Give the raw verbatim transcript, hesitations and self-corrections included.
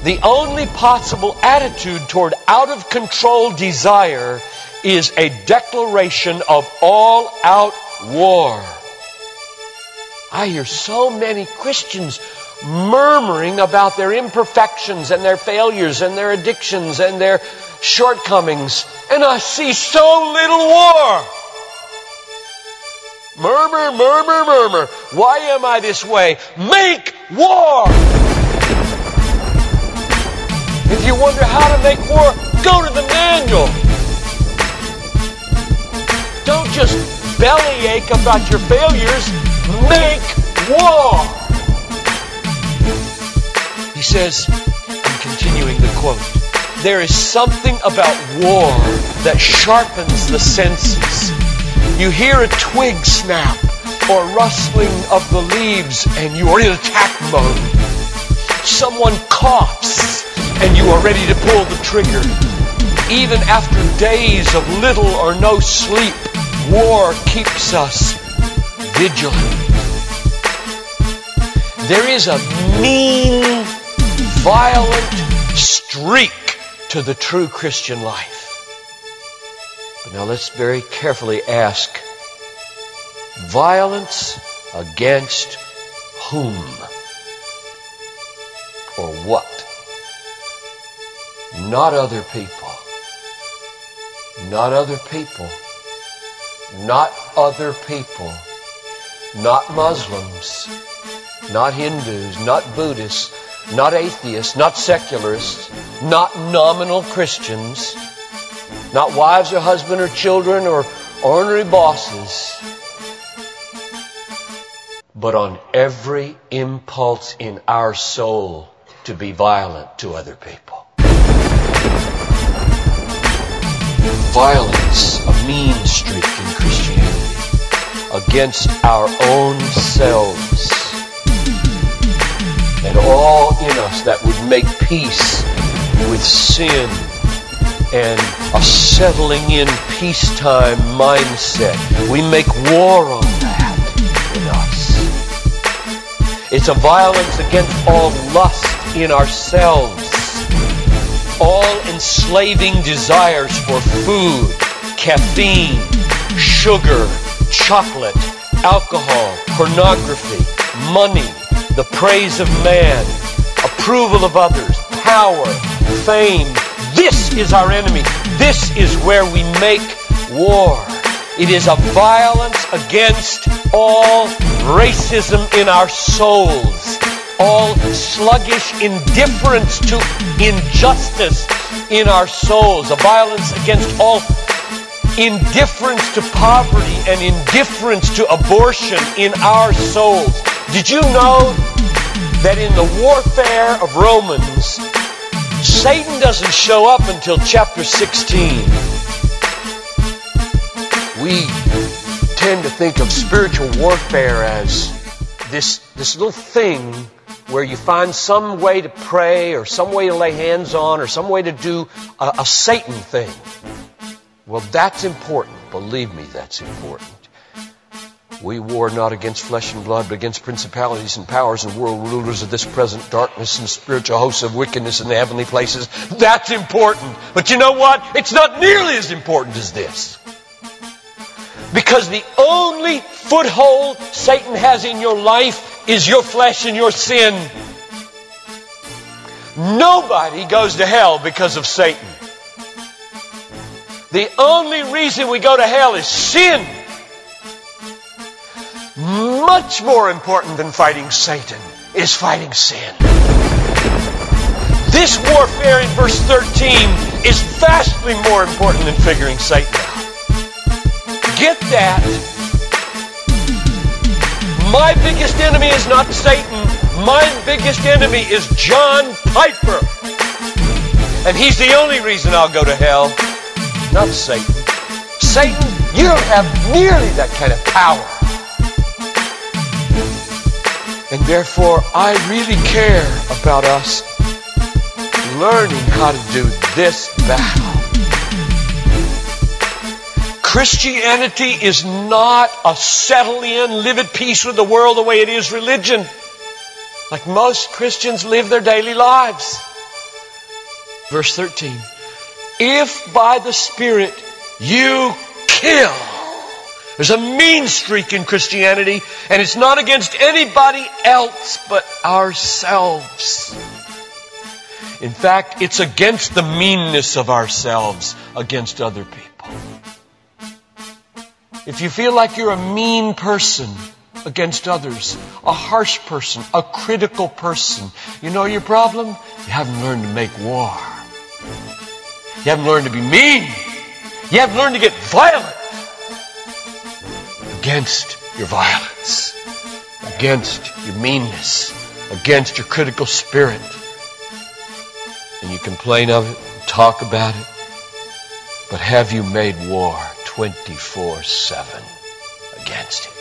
The only possible attitude toward out-of-control desire is a declaration of all-out war. I hear so many Christians murmuring about their imperfections and their failures and their addictions and their shortcomings, and I see so little war. Murmur, murmur, murmur. Why am I this way? Make war! If you wonder how to make war, go to the manual. Don't just bellyache about your failures. Make war! He says, I'm continuing the quote, there is something about war that sharpens the senses. You hear a twig snap or rustling of the leaves and you are in attack mode. Someone coughs and you are ready to pull the trigger. Even after days of little or no sleep, war keeps us vigilant. There is a mean, violent streak to the true Christian life. But now let's very carefully ask, violence against whom? Or what? Not other people. Not other people. Not other people. Not Muslims. Not Hindus. Not Buddhists. Not atheists. Not secularists. Not nominal Christians. Not wives or husband or children or ornery bosses. But on every impulse in our soul to be violent to other people. Violence, a mean streak in Christianity, against our own selves. And all in us that would make peace with sin and a settling in peacetime mindset. We make war on that in us. It's a violence against all lust in ourselves. All enslaving desires for food, caffeine, sugar, chocolate, alcohol, pornography, money, the praise of man, approval of others, power, fame. This is our enemy. This is where we make war. It is a violence against all racism in our souls, all sluggish indifference to injustice in our souls, a violence against all indifference to poverty and indifference to abortion in our souls. Did you know that in the warfare of Romans, Satan doesn't show up until chapter sixteen? We tend to think of spiritual warfare as this, this little thing where you find some way to pray or some way to lay hands on or some way to do a, a Satan thing. Well, that's important. Believe me, that's important. We war not against flesh and blood, but against principalities and powers and world rulers of this present darkness and spiritual hosts of wickedness in the heavenly places. That's important. But you know what? It's not nearly as important as this. Because the only foothold Satan has in your life is your flesh and your sin. Nobody goes to hell because of Satan. The only reason we go to hell is sin. Much more important than fighting Satan is fighting sin. This warfare in verse thirteen is vastly more important than figuring Satan out. Get that. My biggest enemy is not Satan. My biggest enemy is John Piper. And he's the only reason I'll go to hell, not Satan. Satan, you don't have nearly that kind of power. And therefore, I really care about us learning how to do this battle. Christianity is not a settle in, live at peace with the world the way it is religion. Like most Christians live their daily lives. Verse thirteen. If by the Spirit you kill. There's a mean streak in Christianity, and it's not against anybody else but ourselves. In fact, it's against the meanness of ourselves against other people. If you feel like you're a mean person against others, a harsh person, a critical person, you know your problem? You haven't learned to make war. You haven't learned to be mean. You haven't learned to get violent against your violence, against your meanness, against your critical spirit. And you complain of it, talk about it, but have you made war twenty-four seven against it?